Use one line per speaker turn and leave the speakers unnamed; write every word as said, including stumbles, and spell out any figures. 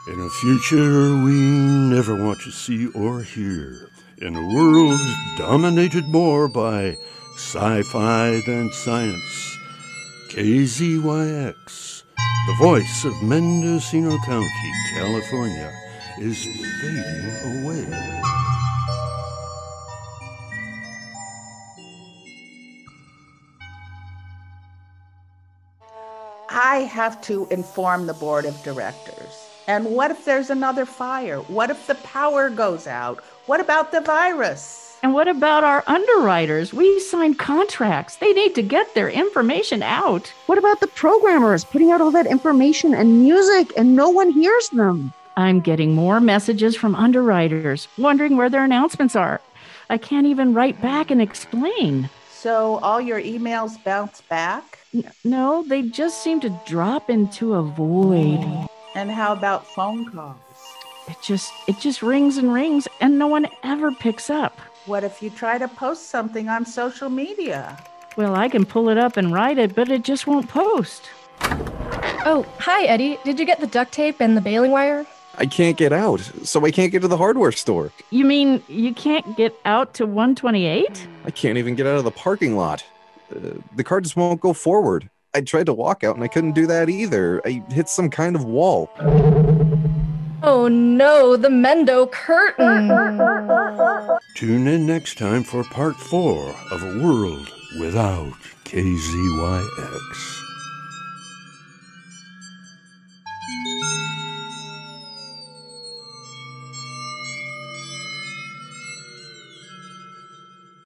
In a future we never want to see or hear, in a world dominated more by sci-fi than science, K Z Y X, the voice of Mendocino County, California, is fading away.
I have to inform the board of directors. And what if there's another fire? What if the power goes out? What about the virus?
And what about our underwriters? We signed contracts. They need to get their information out.
What about the programmers putting out all that information and music and no one hears them?
I'm getting more messages from underwriters, wondering where their announcements are. I can't even write back and explain.
So all your emails bounce back?
N- no, they just seem to drop into a void.
And how about phone calls?
It just it just rings and rings and no one ever picks up.
What if you try to post something on social media?
Well, I can pull it up and write it, but it just won't post.
Oh, hi, Eddie. Did you get the duct tape and the baling wire?
I can't get out, so I can't get to the hardware store.
You mean you can't get out to one twenty-eight?
I can't even get out of the parking lot. Uh, the car just won't go forward. I tried to walk out and I couldn't do that either. I hit some kind of wall.
Oh no, the Mendo curtain!
Tune in next time for part four of A World Without K Z Y X.